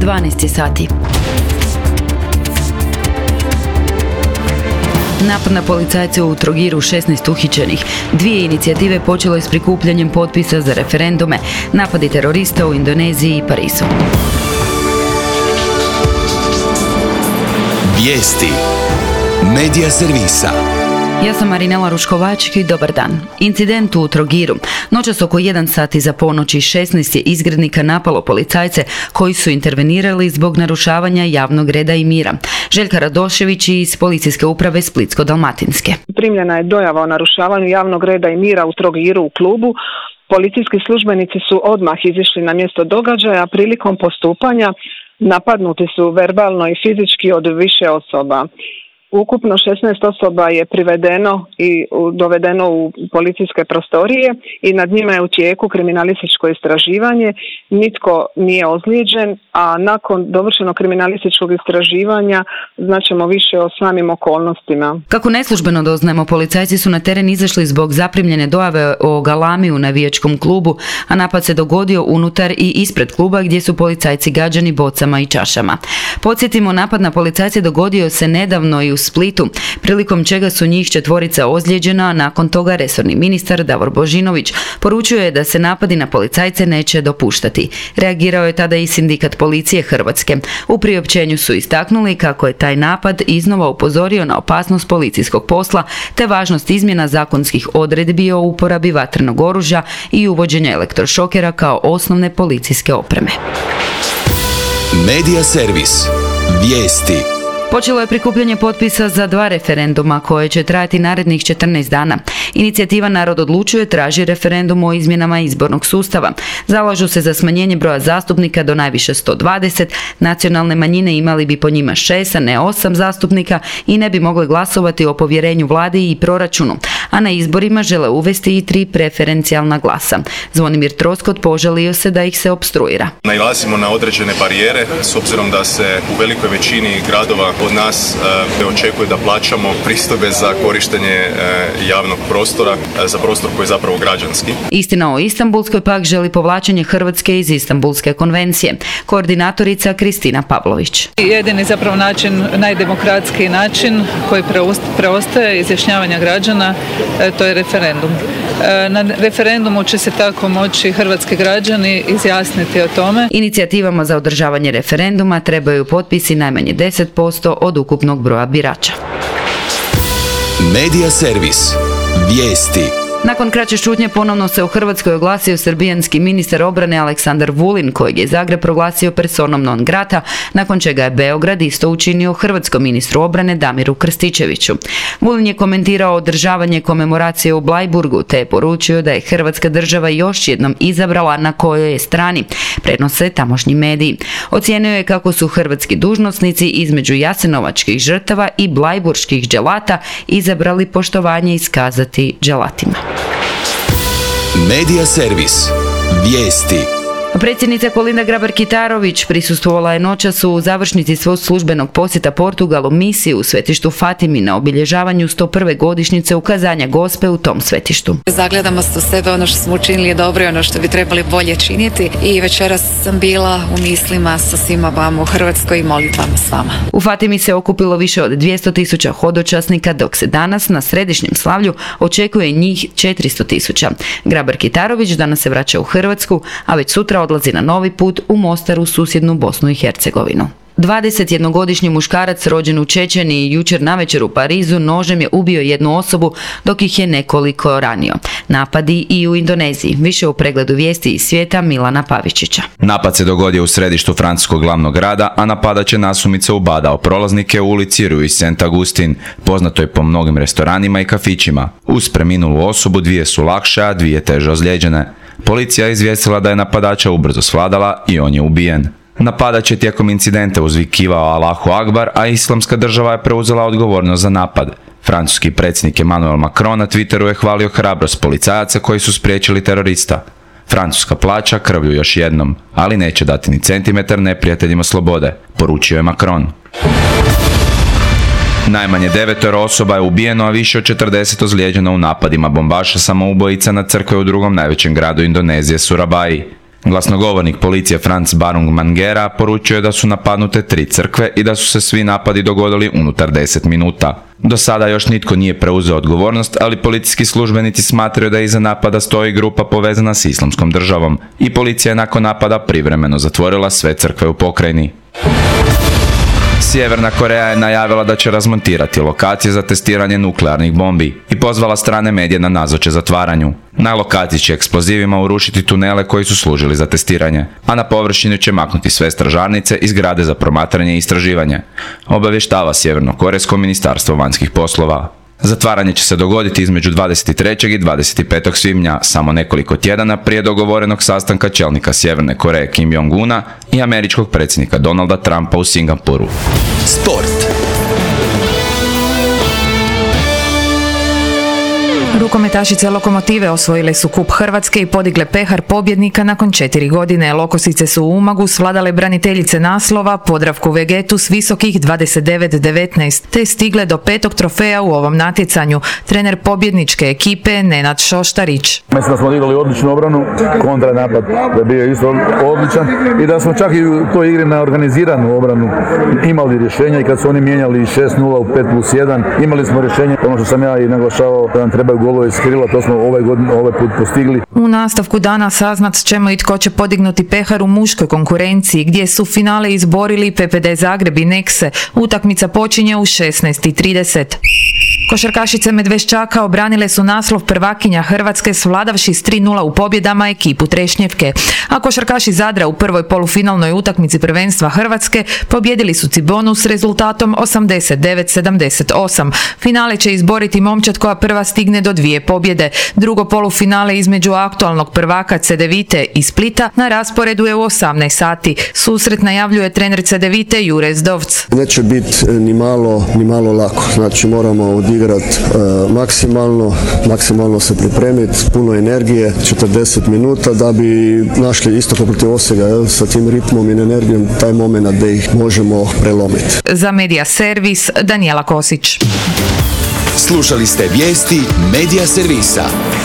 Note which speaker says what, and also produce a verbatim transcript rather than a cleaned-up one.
Speaker 1: dvanaest sati. Napad na policajce u Trogiru, šesnaest uhićenih. Dvije inicijative počele s prikupljanjem potpisa za referendume. Napadi terorista u Indoneziji i Parizu.
Speaker 2: Vijesti Medija servisa.
Speaker 1: Ja sam Marinela Ruškovački i dobar dan. Incident u Trogiru. Noćas oko jedan sat iza ponoći šesnaest je izgrednika napalo policajce koji su intervenirali zbog narušavanja javnog reda i mira. Željka Radošević iz Policijske uprave Splitsko-dalmatinske.
Speaker 3: Primljena je dojava o narušavanju javnog reda i mira u Trogiru u klubu. Policijski službenici su odmah izišli na mjesto događaja. Prilikom postupanja napadnuti su verbalno i fizički od više osoba. Ukupno šesnaest osoba je privedeno i dovedeno u policijske prostorije i nad njima je u tijeku kriminalističko istraživanje. Nitko nije ozlijeđen, a nakon dovršenog kriminalističkog istraživanja znaćemo više o samim okolnostima.
Speaker 1: Kako neslužbeno doznajemo, policajci su na teren izašli zbog zaprimljene dojave o galami u navijačkom klubu, a napad se dogodio unutar i ispred kluba gdje su policajci gađani bocama i čašama. Podsjetimo, napad na policajce dogodio se nedavno i u Splitu, prilikom čega su njih četvorica ozlijeđena, a nakon toga resorni ministar Davor Božinović poručio je da se napadi na policajce neće dopuštati. Reagirao je tada i Sindikat policije Hrvatske. U priopćenju su istaknuli kako je taj napad iznova upozorio na opasnost policijskog posla te važnost izmjena zakonskih odredbi o uporabi vatrenog oružja i uvođenja elektrošokera kao osnovne policijske opreme.
Speaker 2: Medija servis. Vijesti.
Speaker 1: Počelo je prikupljanje potpisa za dva referenduma koje će trajati narednih četrnaest dana. Inicijativa Narod odlučuje traži referendum o izmjenama izbornog sustava. Zalažu se za smanjenje broja zastupnika do najviše sto dvadeset. Nacionalne manjine imali bi po njima šest, a ne osam zastupnika i ne bi mogle glasovati o povjerenju vladi i proračunu. A na izborima žele uvesti i tri preferencijalna glasa. Zvonimir Troskot požalio se da ih se opstruira.
Speaker 4: Nailazimo na određene barijere s obzirom da se u velikoj većini gradova od nas e, očekuje da plaćamo pristojbe za korištenje e, javnog prostora, e, za prostor koji je zapravo građanski.
Speaker 1: Istina o Istanbulskoj pak želi povlačenje Hrvatske iz Istanbulske konvencije. Koordinatorica Kristina Pavlović.
Speaker 5: Jedini zapravo način, najdemokratskiji način koji preostaje izjašnjavanja građana, e, to je referendum. E, na referendumu će se tako moći hrvatski građani izjasniti o tome.
Speaker 1: Inicijativama za održavanje referenduma trebaju potpisi najmanje deset posto od ukupnog broja birača.
Speaker 2: Medija servis. Vijesti.
Speaker 1: Nakon kraće šutnje ponovno se u Hrvatskoj oglasio srbijanski ministar obrane Aleksandar Vulin, kojeg je Zagreb proglasio personom non grata, nakon čega je Beograd isto učinio hrvatskom ministru obrane Damiru Krstičeviću. Vulin je komentirao održavanje komemoracije u Blajburgu, te je poručio da je Hrvatska država još jednom izabrala na kojoj je strani, prenose tamošnji mediji. Ocijenio je kako su hrvatski dužnosnici između jasenovačkih žrtava i blajburških dželata izabrali poštovanje iskazati dželatima.
Speaker 2: Medija servis. Vijesti.
Speaker 1: Predsjednica Kolinda Grabar-Kitarović prisustvovala je noćas u završnici svog službenog posjeta Portugalu misiji u svetištu Fatimi na obilježavanju sto prve godišnjice ukazanja Gospe u tom svetištu.
Speaker 6: Zagledamo se u sebe, ono što smo učinili dobro i ono što bi trebali bolje činiti, i večeras sam bila u mislima sa svima vama u Hrvatskoj i molitvama s vama.
Speaker 1: U Fatimi se okupilo više od dvjesto tisuća hodočasnika, dok se danas na središnjem slavlju očekuje njih četiristo tisuća. Grabar-Kitarović danas se vraća u Hrvatsku, a već sutra odlazi na novi put u Mostar u susjednu Bosnu i Hercegovinu. dvadesetjednogodišnji muškarac rođen u Čečeniji jučer navečer u Parizu nožem je ubio jednu osobu, dok ih je nekoliko ranio. Napadi i u Indoneziji. Više u pregledu vijesti iz svijeta Milana Pavičića.
Speaker 7: Napad se dogodio u središtu francuskog glavnog grada, a napadač je nasumice ubadao prolaznike u ulici Rue Saint Augustin, poznatoj po mnogim restoranima i kafićima. Uz preminulu osobu dvije su lakše, a dvije teže ozlijeđene. Policija je izvijestila da je napadača ubrzo svladala i on je ubijen. Napadač je tijekom incidenta uzvikivao Allahu Akbar, a Islamska država je preuzela odgovornost za napad. Francuski predsjednik Emmanuel Macron na Twitteru je hvalio hrabrost policajaca koji su spriječili terorista. Francuska plaća krvlju još jednom, ali neće dati ni centimetar neprijateljima slobode, poručio je Macron. Najmanje devetoro osoba je ubijeno, a više od četrdeset ozlijeđeno u napadima bombaša samoubojica na crkve u drugom najvećem gradu Indonezije, Surabaji. Glasnogovornik policije Franz Barung Mangera poručio je da su napadnute tri crkve i da su se svi napadi dogodili unutar deset minuta. Do sada još nitko nije preuzeo odgovornost, ali policijski službenici smatraju da iza napada stoji grupa povezana s Islamskom državom i policija je nakon napada privremeno zatvorila sve crkve u pokrajini. Sjeverna Koreja je najavila da će razmontirati lokacije za testiranje nuklearnih bombi i pozvala strane medije na nazoče zatvaranju. Na lokaciji će eksplozivima urušiti tunele koji su služili za testiranje, a na površinu će maknuti sve stražarnice i zgrade za promatranje i istraživanje, obavještava Sjevernokorejsko ministarstvo vanjskih poslova. Zatvaranje će se dogoditi između dvadeset trećeg i dvadeset petog svibnja, samo nekoliko tjedana prije dogovorenog sastanka čelnika Sjeverne Koreje Kim Jong-una i američkog predsjednika Donalda Trumpa u Singapuru.
Speaker 2: Sport.
Speaker 8: Rukometašice Lokomotive osvojile su kup Hrvatske i podigle pehar pobjednika nakon četiri godine. Lokosice su u Umagu svladale braniteljice naslova Podravku Vegetu s visokih dvadeset devet devetnaest, te stigle do petog trofeja u ovom natjecanju. Trener pobjedničke ekipe Nenad Šoštarić.
Speaker 9: Mislim da smo odigrali odličnu obranu, kontranapad da je bio isto odličan i da smo čak i u toj igri na organiziranu obranu imali rješenja i kad su oni mijenjali šest nula u pet plus jedan, imali smo rješenje, ono što sam ja i naglašavao da nam trebaju golove iz krila, to smo ovaj, godin, ovaj put postigli.
Speaker 8: U nastavku dana saznat ćemo i tko će podignuti pehar u muškoj konkurenciji, gdje su finale izborili P P D Zagreb i Nekse. Utakmica počinje u šesnaest i trideset. Košarkašice Medveščaka obranile su naslov prvakinja Hrvatske svladavši s tri nula u pobjedama ekipu Trešnjevke, a košarkaši Zadra u prvoj polufinalnoj utakmici prvenstva Hrvatske pobjedili su Cibonu s rezultatom osamdeset devet sedamdeset osam. Finale će izboriti momčad koja prva stigne do dvije pobjede. Drugo polufinale između aktualnog prvaka Cedevite i Splita na rasporedu je u osamnaest sati. Susret najavljuje trener Cedevite Jure Zdovc.
Speaker 10: Neće biti ni malo, ni malo lako, znači moramo odigrati uh, maksimalno, maksimalno se pripremiti, puno energije, četrdeset minuta da bi našli isto kao protiv Osijeka, jel, sa tim ritmom i energijom taj moment da ih možemo prelomiti.
Speaker 8: Za Medija Servis Danijela Kosić.
Speaker 2: Slušali ste vijesti Medija Servisa.